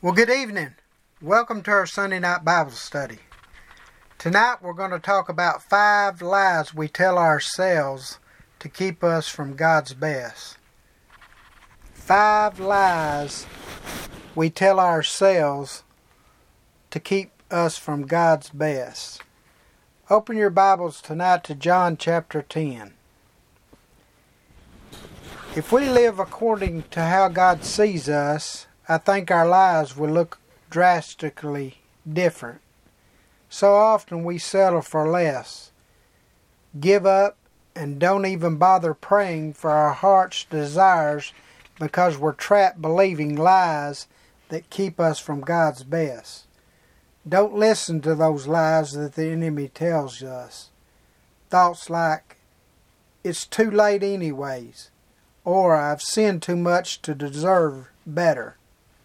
Well, good evening. Welcome to our Sunday night Bible study. Tonight we're going to talk about 5 lies we tell ourselves to keep us from God's best. 5 lies we tell ourselves to keep us from God's best. Open your Bibles tonight to John chapter 10. If we live according to how God sees us, I think our lives will look drastically different. So often we settle for less, give up, and don't even bother praying for our heart's desires because we're trapped believing lies that keep us from God's best. Don't listen to those lies that the enemy tells us. Thoughts like, it's too late anyways, or I've sinned too much to deserve better.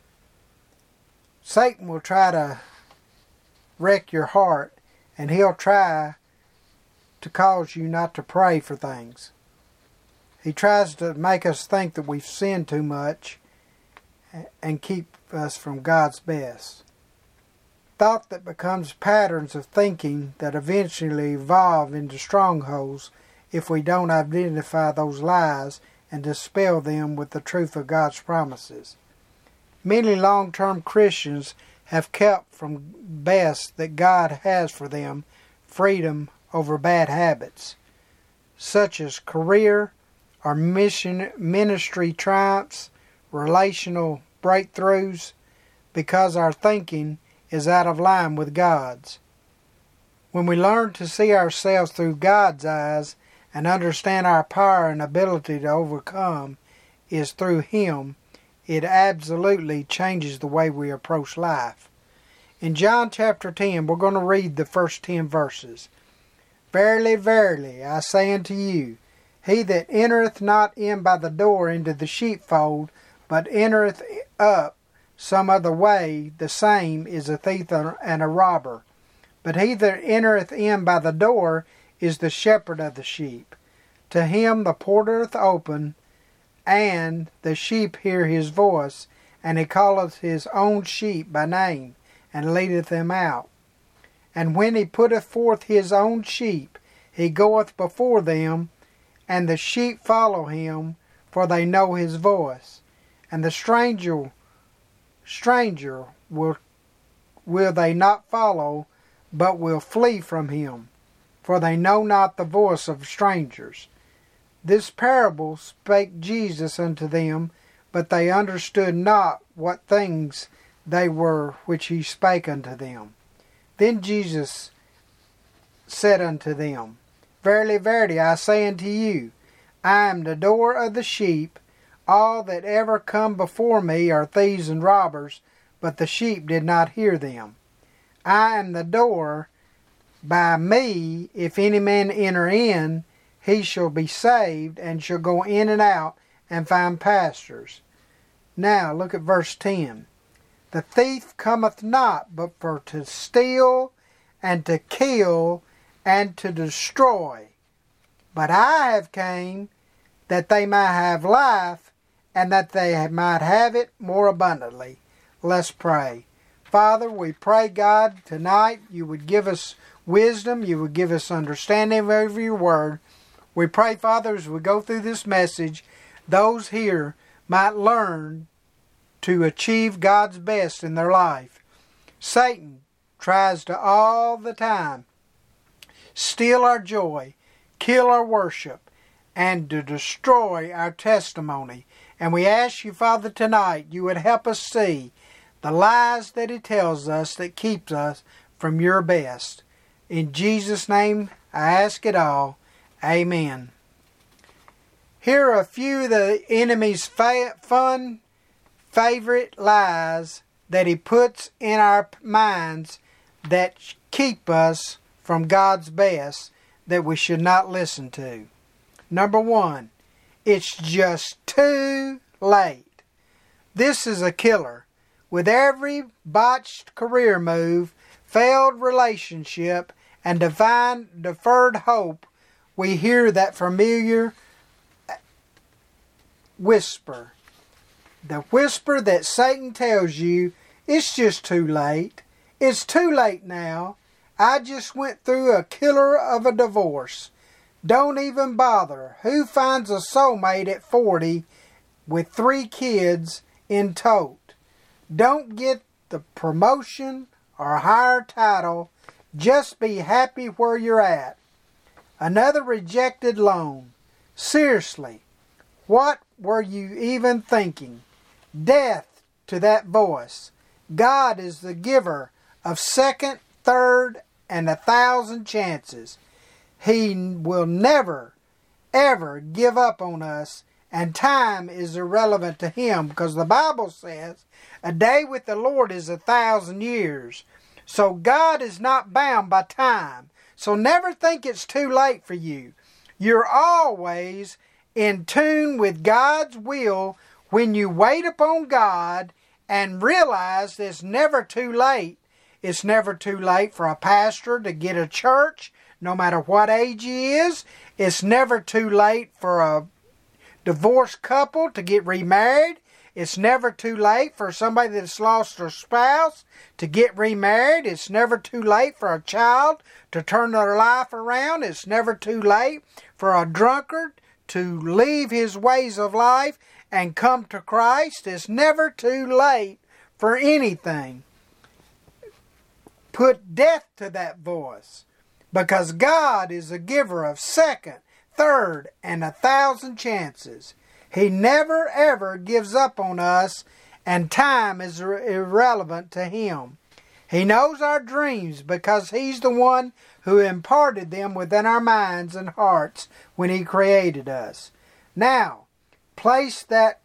Satan will try to wreck your heart, and he'll try to cause you not to pray for things. He tries to make us think that we've sinned too much and keep us from God's best. Thought that becomes patterns of thinking that eventually evolve into strongholds if we don't identify those lies and dispel them with the truth of God's promises. Many long-term Christians have kept from best that God has for them freedom over bad habits, such as career or ministry triumphs, relational breakthroughs, because our thinking is out of line with God's. When we learn to see ourselves through God's eyes and understand our power and ability to overcome is through Him, it absolutely changes the way we approach life. In John chapter 10, we're going to read the first 10 verses. Verily, verily, I say unto you, he that entereth not in by the door into the sheepfold, but entereth up some other way, the same is a thief and a robber. But he that entereth in by the door is the shepherd of the sheep. To him the porter doth open, and the sheep hear his voice, and he calleth his own sheep by name, and leadeth them out. And when he putteth forth his own sheep, he goeth before them, and the sheep follow him, for they know his voice. And the stranger will they not follow, but will flee from him, for they know not the voice of strangers. This parable spake Jesus unto them, but they understood not what things they were which he spake unto them. Then Jesus said unto them, Verily, verily, I say unto you, I am the door of the sheep. All that ever come before me are thieves and robbers, but the sheep did not hear them. I am the door. By me, if any man enter in, he shall be saved, and shall go in and out, and find pastures. Now, look at verse 10. The thief cometh not, but for to steal, and to kill, and to destroy. But I have came, that they might have life, and that they might have it more abundantly. Let's pray. Father, we pray, God, tonight you would give us wisdom, you would give us understanding of your word. We pray, Father, as we go through this message, those here might learn to achieve God's best in their life. Satan tries to all the time steal our joy, kill our worship, and to destroy our testimony. And we ask you, Father, tonight you would help us see the lies that he tells us that keeps us from your best. In Jesus' name, I ask it all. Amen. Here are a few of the enemy's favorite lies that he puts in our minds that keep us from God's best that we should not listen to. Number 1, it's just too late. This is a killer. With every botched career move, failed relationship, and deferred hope, we hear that familiar whisper. The whisper that Satan tells you It's just too late. It's too late now. I just went through a killer of a divorce. Don't even bother. Who finds a soulmate at 40 with 3 kids in tote? Don't get the promotion or higher title. Just be happy where you're at. Another rejected loan. Seriously, what were you even thinking? Death to that voice. God is the giver of second, third, and 1,000 chances. He will never, ever give up on us, and time is irrelevant to Him, because the Bible says a day with the Lord is 1,000 years. So God is not bound by time. So never think it's too late for you. You're always in tune with God's will when you wait upon God and realize that it's never too late. It's never too late for a pastor to get a church, no matter what age he is. It's never too late for a divorced couple to get remarried. It's never too late for somebody that's lost their spouse to get remarried. It's never too late for a child to turn their life around. It's never too late for a drunkard to leave his ways of life and come to Christ. It's never too late for anything. Put death to that voice, because God is a giver of second, third, and 1,000 chances. He never ever gives up on us, and time is irrelevant to Him. He knows our dreams because He's the one who imparted them within our minds and hearts when He created us. Now, place that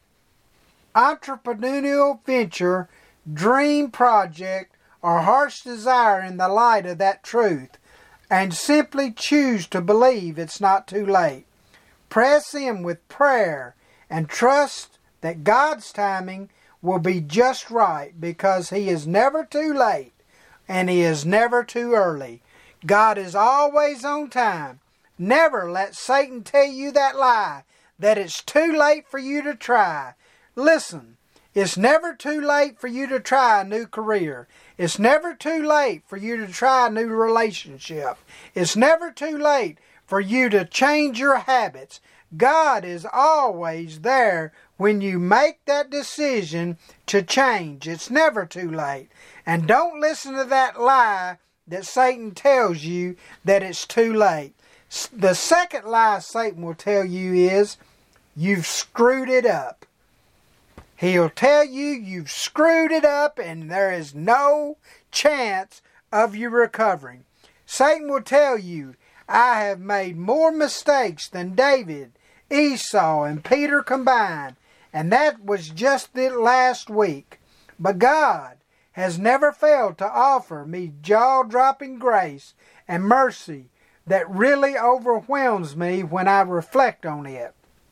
entrepreneurial venture, dream project, or heart's desire in the light of that truth, and simply choose to believe it's not too late. Press in with prayer and trust that God's timing will be just right, because He is never too late and He is never too early. God is always on time. Never let Satan tell you that lie, that it's too late for you to try. Listen, it's never too late for you to try a new career. It's never too late for you to try a new relationship. It's never too late for you to change your habits. God is always there when you make that decision to change. It's never too late. And don't listen to that lie that Satan tells you that it's too late. The second lie Satan will tell you is, you've screwed it up. He'll tell you you've screwed it up and there is no chance of you recovering. Satan will tell you, I have made more mistakes than David, Esau, and Peter combined, and that was just the last week. But God has never failed to offer me jaw-dropping grace and mercy that really overwhelms me when I reflect on it.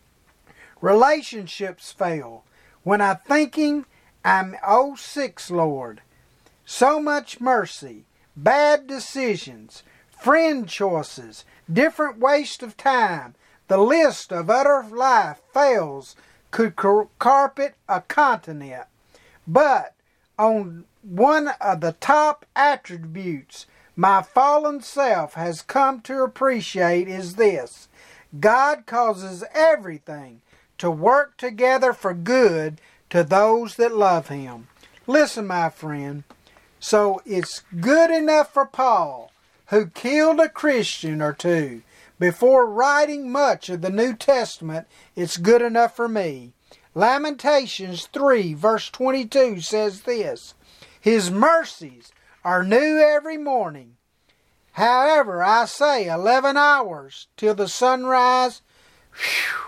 Relationships fail when I'm thinking I'm 06, Lord. So much mercy, bad decisions, friend choices, different waste of time. The list of utter life fails could carpet a continent. But on one of the top attributes my fallen self has come to appreciate is this: God causes everything to work together for good to those that love Him. Listen, my friend, so it's good enough for Paul, who killed a Christian or two before writing much of the New Testament. It's good enough for me. Lamentations 3 verse 22 says this: His mercies are new every morning. However, I say 11 hours till the sunrise. Whew.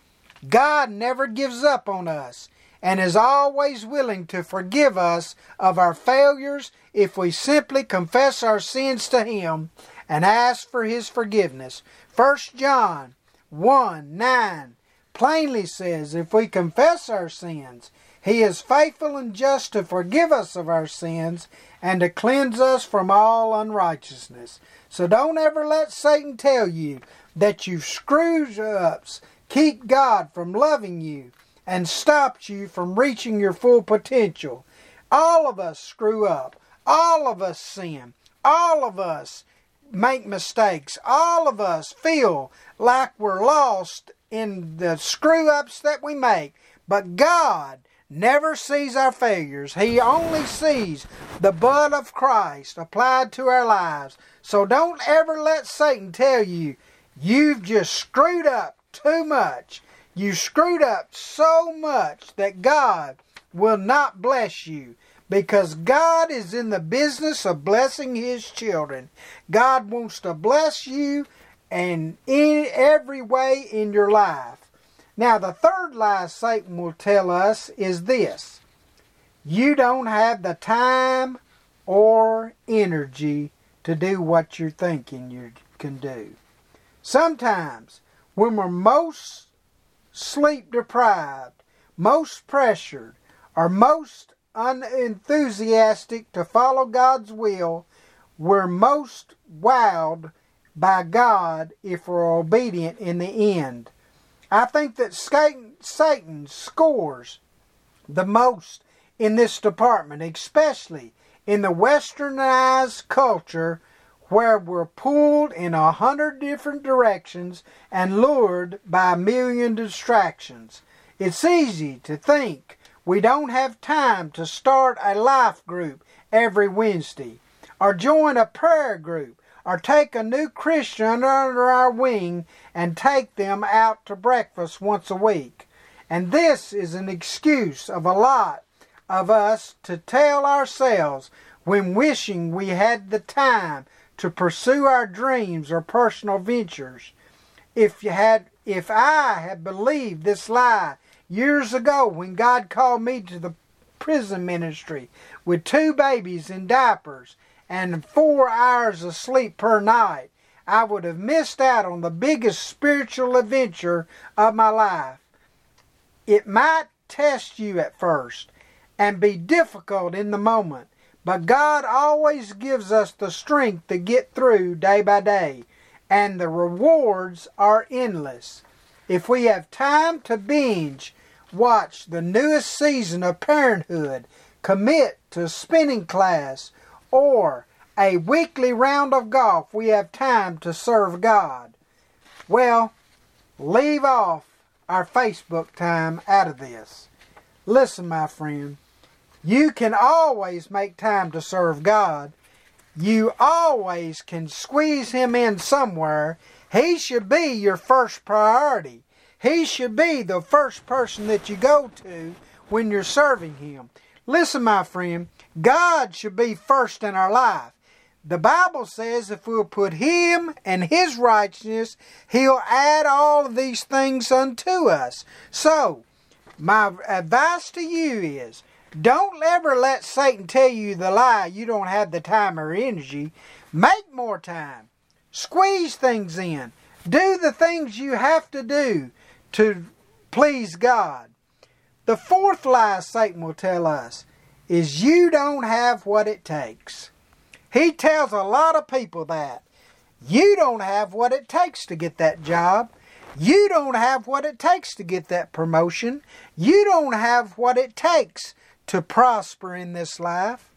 God never gives up on us and is always willing to forgive us of our failures if we simply confess our sins to Him and ask for His forgiveness. 1 John 1:9 plainly says, if we confess our sins, He is faithful and just to forgive us of our sins and to cleanse us from all unrighteousness. So don't ever let Satan tell you that you've screwed up, keep God from loving you, and stopped you from reaching your full potential. All of us screw up. All of us sin. All of us make mistakes. All of us feel like we're lost in the screw-ups that we make. But God never sees our failures. He only sees the blood of Christ applied to our lives. So don't ever let Satan tell you, you've just screwed up too much. You screwed up so much that God will not bless you. Because God is in the business of blessing His children. God wants to bless you and in every way in your life. Now, the third lie Satan will tell us is this: you don't have the time or energy to do what you're thinking you can do. Sometimes, when we're most sleep deprived, most pressured, or most unenthusiastic to follow God's will, we're most wowed by God if we're obedient in the end. I think that Satan scores the most in this department, especially in the westernized culture where we're pulled in 100 different directions and lured by a million distractions. It's easy to think we don't have time to start a life group every Wednesday, or join a prayer group, or take a new Christian under our wing and take them out to breakfast once a week. And this is an excuse of a lot of us to tell ourselves when wishing we had the time to pursue our dreams or personal ventures. If I had believed this lie years ago when God called me to the prison ministry with 2 babies in diapers and 4 hours of sleep per night, I would have missed out on the biggest spiritual adventure of my life. It might test you at first and be difficult in the moment, but God always gives us the strength to get through day by day, and the rewards are endless. If we have time to binge watch the newest season of Parenthood, commit to a spinning class, or a weekly round of golf, we have time to serve God. Well, leave off our Facebook time out of this. Listen, my friend, you can always make time to serve God. You always can squeeze Him in somewhere. He should be your first priority. He should be the first person that you go to when you're serving Him. Listen, my friend, God should be first in our life. The Bible says if we'll put Him and His righteousness, He'll add all of these things unto us. So, my advice to you is, don't ever let Satan tell you the lie you don't have the time or energy. Make more time. Squeeze things in. Do the things you have to do to please God. The fourth lie Satan will tell us is you don't have what it takes. He tells a lot of people that. You don't have what it takes to get that job. You don't have what it takes to get that promotion. You don't have what it takes to prosper in this life.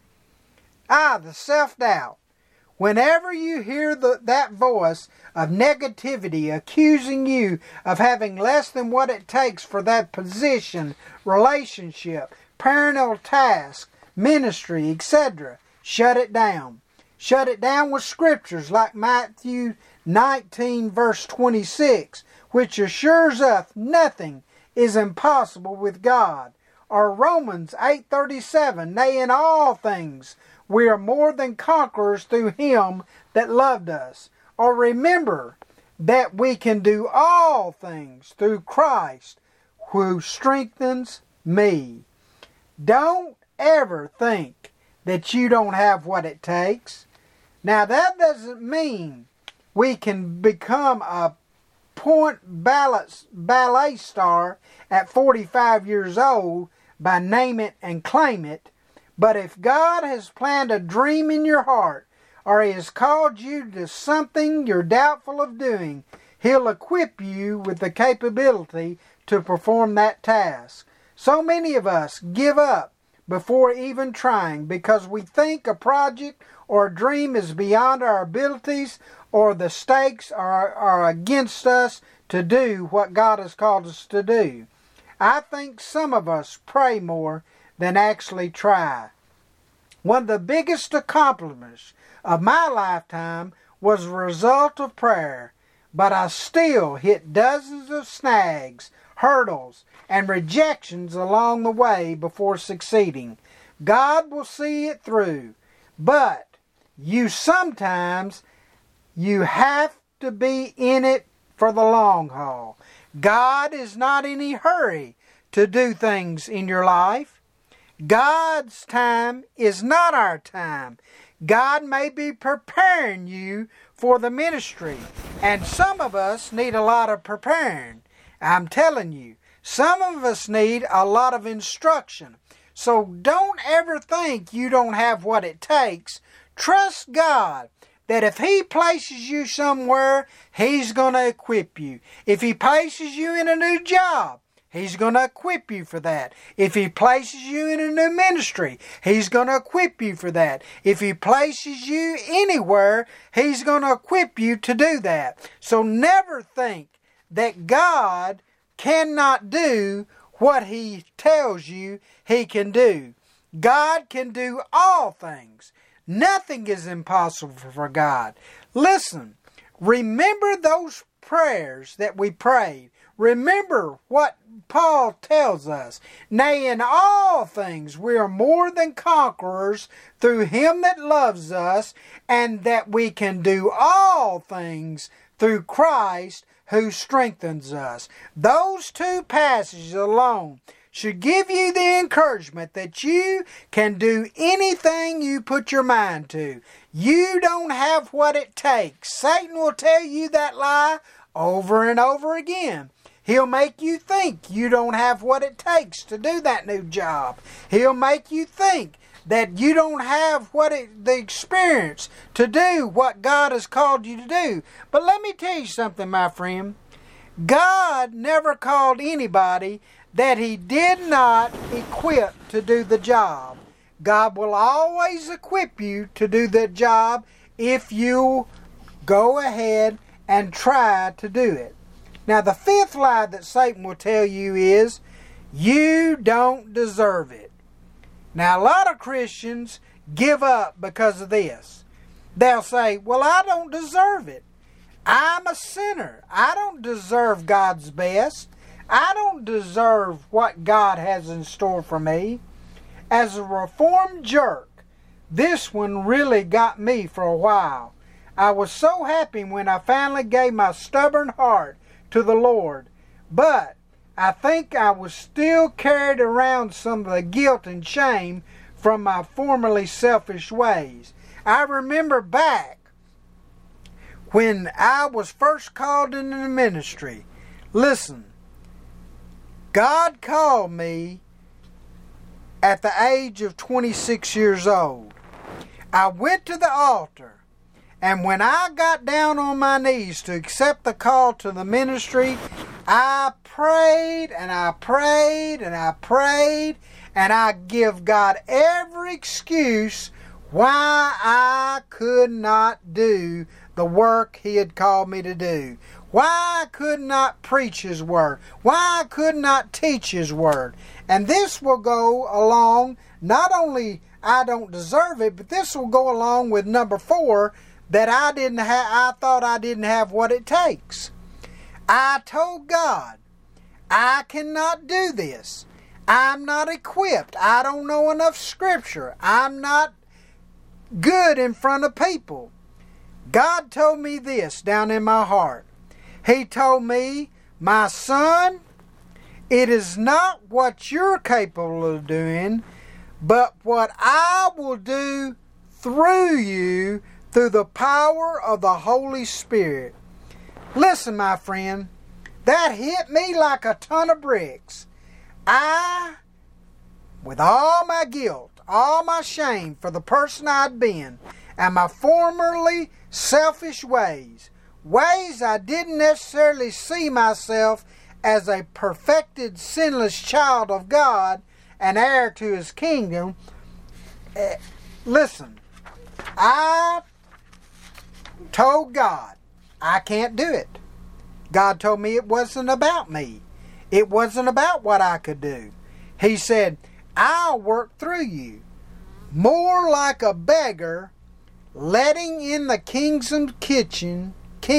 The self-doubt. Whenever you hear that voice of negativity accusing you of having less than what it takes for that position, relationship, parental task, ministry, etc., shut it down. Shut it down with scriptures like Matthew 19 verse 26, which assures us nothing is impossible with God. Or Romans 8:37, nay, in all things we are more than conquerors through Him that loved us. Or remember that we can do all things through Christ who strengthens me. Don't ever think that you don't have what it takes. Now that doesn't mean we can become a point ballet star at 45 years old by name it and claim it. But if God has planted a dream in your heart, or He has called you to something you're doubtful of doing, He'll equip you with the capability to perform that task. So many of us give up before even trying, because we think a project or a dream is beyond our abilities, or the stakes are against us to do what God has called us to do. I think some of us pray more than actually try. One of the biggest accomplishments of my lifetime was a result of prayer, but I still hit dozens of snags, hurdles, and rejections along the way before succeeding. God will see it through, but sometimes you have to be in it for the long haul. God is not in any hurry to do things in your life. God's time is not our time. God may be preparing you for the ministry, and some of us need a lot of preparing. I'm telling you, some of us need a lot of instruction. So don't ever think you don't have what it takes. Trust God that if He places you somewhere, He's going to equip you. If He places you in a new job, He's going to equip you for that. If He places you in a new ministry, He's going to equip you for that. If He places you anywhere, He's going to equip you to do that. So never think that God cannot do what He tells you He can do. God can do all things. Nothing is impossible for God. Listen, remember those prayers that we prayed. Remember what Paul tells us. Nay, in all things we are more than conquerors through Him that loves us, and that we can do all things through Christ who strengthens us. Those two passages alone should give you the encouragement that you can do anything you put your mind to. You don't have what it takes. Satan will tell you that lie over and over again. He'll make you think you don't have what it takes to do that new job. He'll make you think that you don't have the experience to do what God has called you to do. But let me tell you something, my friend. God never called anybody that He did not equip to do the job. God will always equip you to do the job if you go ahead and try to do it. Now, the fifth lie that Satan will tell you is, you don't deserve it. Now, a lot of Christians give up because of this. They'll say, well, I don't deserve it. I'm a sinner. I don't deserve God's best. I don't deserve what God has in store for me. As a reformed jerk, this one really got me for a while. I was so happy when I finally gave my stubborn heart to the Lord, but I think I was still carried around some of the guilt and shame from my formerly selfish ways. I remember back when I was first called into the ministry. Listen, God called me at the age of 26 years old. I went to the altar, and when I got down on my knees to accept the call to the ministry, I prayed and I prayed and I prayed, and I give God every excuse why I could not do the work He had called me to do. Why I could not preach His Word. Why I could not teach His Word. And this will go along, not only I don't deserve it, but this will go along with number 4, that I thought I didn't have what it takes. I told God, I cannot do this. I'm not equipped. I don't know enough Scripture. I'm not good in front of people. God told me this down in my heart. He told me, my son, it is not what you're capable of doing, but what I will do through you through the power of the Holy Spirit. Listen, my friend, that hit me like a ton of bricks. I, with all my guilt, all my shame for the person I'd been, and my formerly selfish ways I didn't necessarily see myself as a perfected, sinless child of God, and heir to his kingdom. Listen, I told God I can't do it. God told me it wasn't about me. It wasn't about what I could do. He said, I'll work through you. More like a beggar letting in the king's kitchen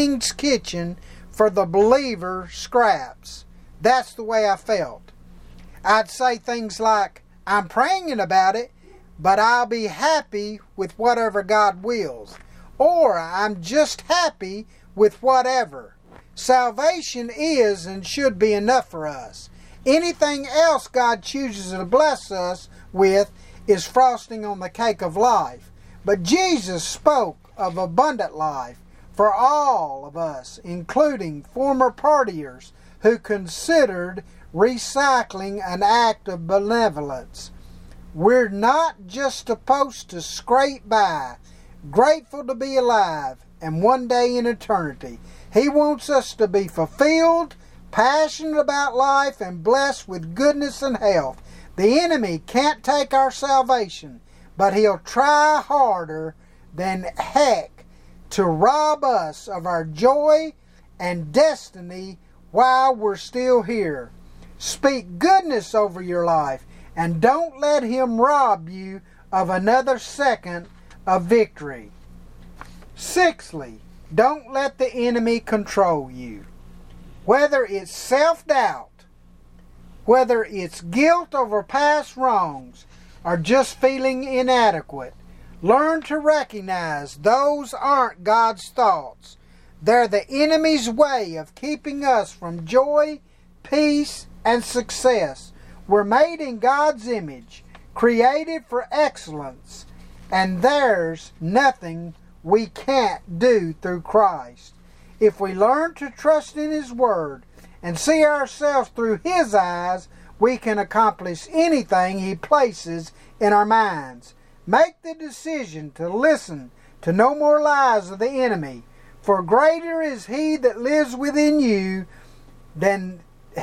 for the believer scraps. That's the way I felt. I'd say things like, I'm praying about it, but I'll be happy with whatever God wills. Or I'm just happy with whatever. Salvation is and should be enough for us. Anything else God chooses to bless us with is frosting on the cake of life. But Jesus spoke of abundant life for all of us, including former partiers who considered recycling an act of benevolence. We're not just supposed to scrape by, grateful to be alive, and one day in eternity. He wants us to be fulfilled, passionate about life, and blessed with goodness and health. The enemy can't take our salvation, but he'll try harder than heck to rob us of our joy and destiny while we're still here. Speak goodness over your life, and don't let him rob you of another second of victory. Sixthly, don't let the enemy control you. Whether it's self-doubt, whether it's guilt over past wrongs, or just feeling inadequate, learn to recognize those aren't God's thoughts. They're the enemy's way of keeping us from joy, peace, and success. We're made in God's image, created for excellence, and there's nothing we can't do through Christ. If we learn to trust in His Word and see ourselves through His eyes, we can accomplish anything He places in our minds. Make the decision to listen to no more lies of the enemy, for greater is He that lives within you than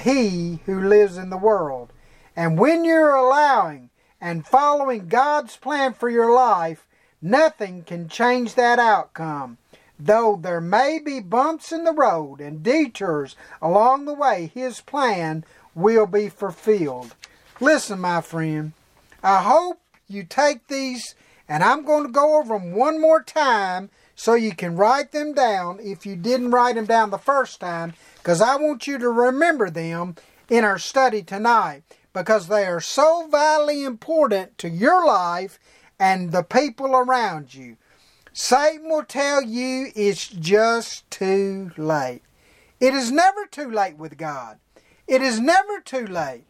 he who lives in the world. And when you're allowing and following God's plan for your life, nothing can change that outcome. Though there may be bumps in the road and detours along the way, His plan will be fulfilled. Listen, my friend, I hope you take these, and I'm going to go over them one more time so you can write them down if you didn't write them down the first time, because I want you to remember them in our study tonight, because they are so vitally important to your life and the people around you. Satan will tell you it's just too late. It is never too late with God. It is never too late.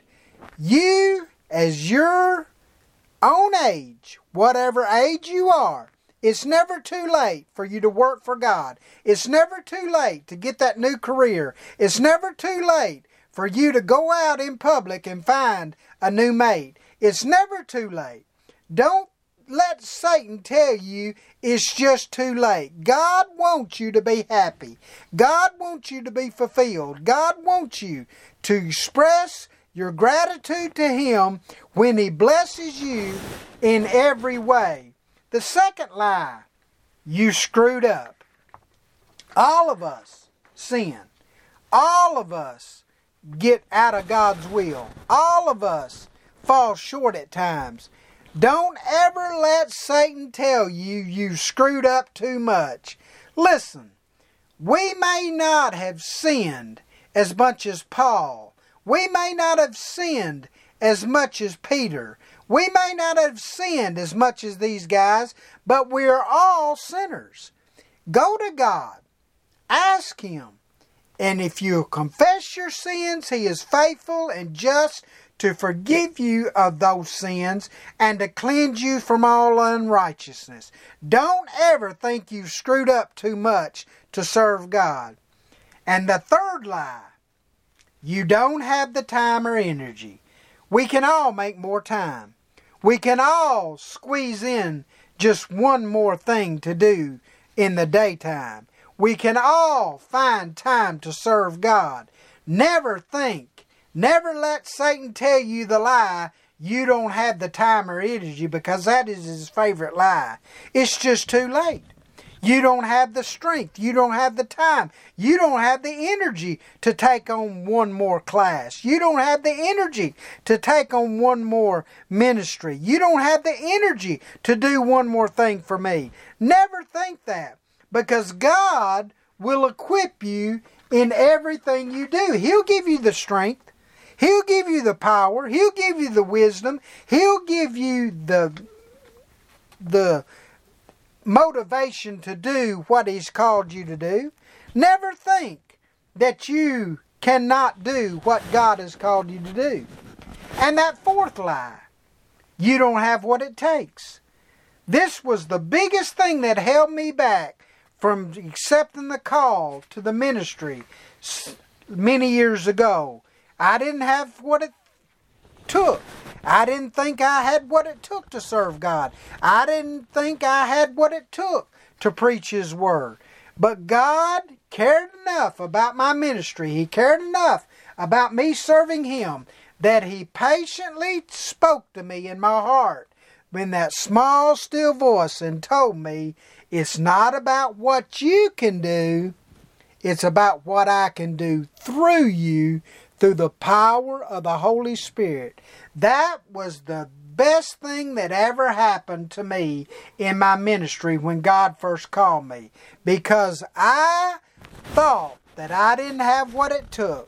You, as your own age, whatever age you are, it's never too late for you to work for God. It's never too late to get that new career. It's never too late for you to go out in public and find a new mate. It's never too late. Don't let Satan tell you it's just too late. God wants you to be happy. God wants you to be fulfilled. God wants you to express your gratitude to Him when He blesses you in every way. The second lie, you screwed up. All of us sin. All of us get out of God's will. All of us fall short at times. Don't ever let Satan tell you you screwed up too much. Listen, we may not have sinned as much as Paul. We may not have sinned as much as Peter. We may not have sinned as much as these guys, but we're all sinners. Go to God. Ask Him. And if you confess your sins, He is faithful and just to forgive you of those sins and to cleanse you from all unrighteousness. Don't ever think you've screwed up too much to serve God. And the third lie, you don't have the time or energy. We can all make more time. We can all squeeze in just one more thing to do in the daytime. We can all find time to serve God. Never let Satan tell you the lie you don't have the time or energy, because that is his favorite lie. It's just too late. You don't have the strength. You don't have the time. You don't have the energy to take on one more class. You don't have the energy to take on one more ministry. You don't have the energy to do one more thing for me. Never think that, because God will equip you in everything you do. He'll give you the strength. He'll give you the power. He'll give you the wisdom. He'll give you the motivation to do what He's called you to do. Never think that you cannot do what God has called you to do. And that fourth lie, you don't have what it takes. This was the biggest thing that held me back from accepting the call to the ministry many years ago. I didn't have what it took. I didn't think I had what it took to serve God. I didn't think I had what it took to preach His Word. But God cared enough about my ministry. He cared enough about me serving Him that He patiently spoke to me in my heart in that small, still voice and told me, it's not about what you can do. It's about what I can do through you, through the power of the Holy Spirit. That was the best thing that ever happened to me in my ministry when God first called me. Because I thought that I didn't have what it took.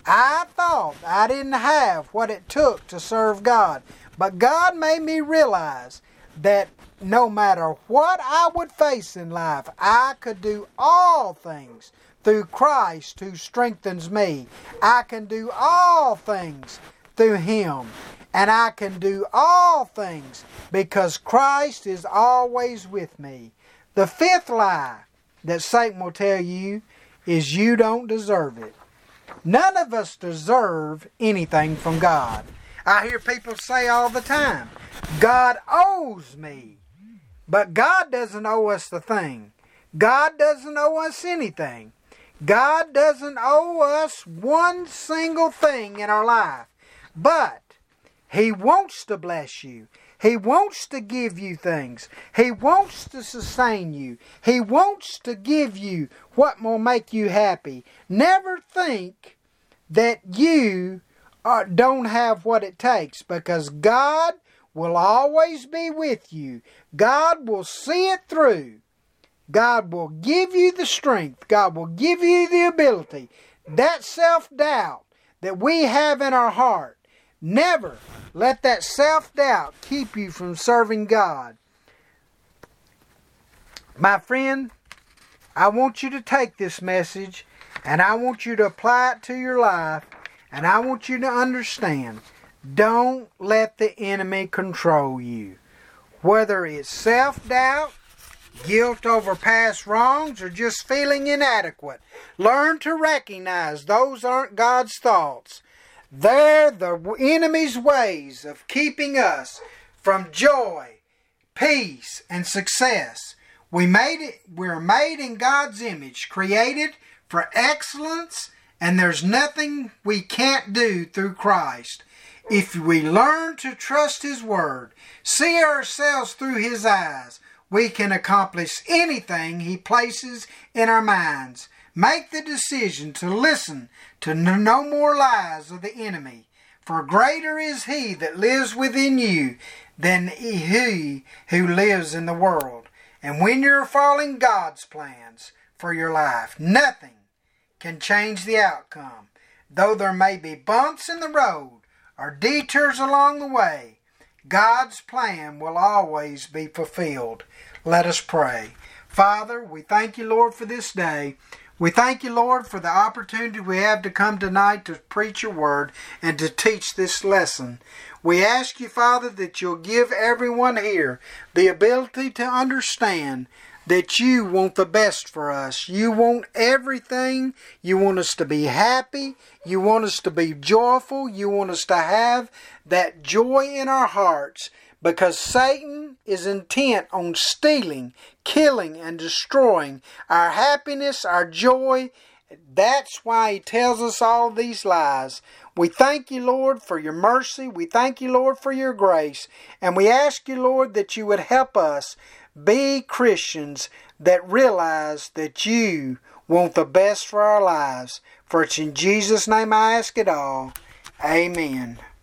I thought I didn't have what it took to serve God. But God made me realize that no matter what I would face in life, I could do all things through Christ who strengthens me. I can do all things through Him. And I can do all things because Christ is always with me. The fifth lie that Satan will tell you is you don't deserve it. None of us deserve anything from God. I hear people say all the time, God owes me. But God doesn't owe us a thing. God doesn't owe us anything. God doesn't owe us one single thing in our life. But He wants to bless you. He wants to give you things. He wants to sustain you. He wants to give you what will make you happy. Never think that you don't have what it takes, because God will always be with you. God will see it through. God will give you the strength. God will give you the ability. That self-doubt that we have in our heart, never let that self-doubt keep you from serving God. My friend, I want you to take this message and I want you to apply it to your life, and I want you to understand, don't let the enemy control you. Whether it's self-doubt, guilt over past wrongs, or just feeling inadequate, learn to recognize those aren't God's thoughts. They're the enemy's ways of keeping us from joy, peace, and success. We're made in God's image, created for excellence, and there's nothing we can't do through Christ. If we learn to trust His Word, see ourselves through His eyes, we can accomplish anything He places in our minds. Make the decision to listen to no more lies of the enemy. For greater is He that lives within you than he who lives in the world. And when you're following God's plans for your life, nothing can change the outcome. Though there may be bumps in the road or detours along the way, God's plan will always be fulfilled. Let us pray. Father, we thank you, Lord, for this day. We thank you, Lord, for the opportunity we have to come tonight to preach your word and to teach this lesson. We ask you, Father, that you'll give everyone here the ability to understand that you want the best for us. You want everything. You want us to be happy. You want us to be joyful. You want us to have that joy in our hearts, because Satan is intent on stealing, killing, and destroying our happiness, our joy, That's why He tells us all these lies. We thank You, Lord, for Your mercy. We thank You, Lord, for Your grace. And we ask You, Lord, that You would help us be Christians that realize that You want the best for our lives. For it's in Jesus' name I ask it all. Amen.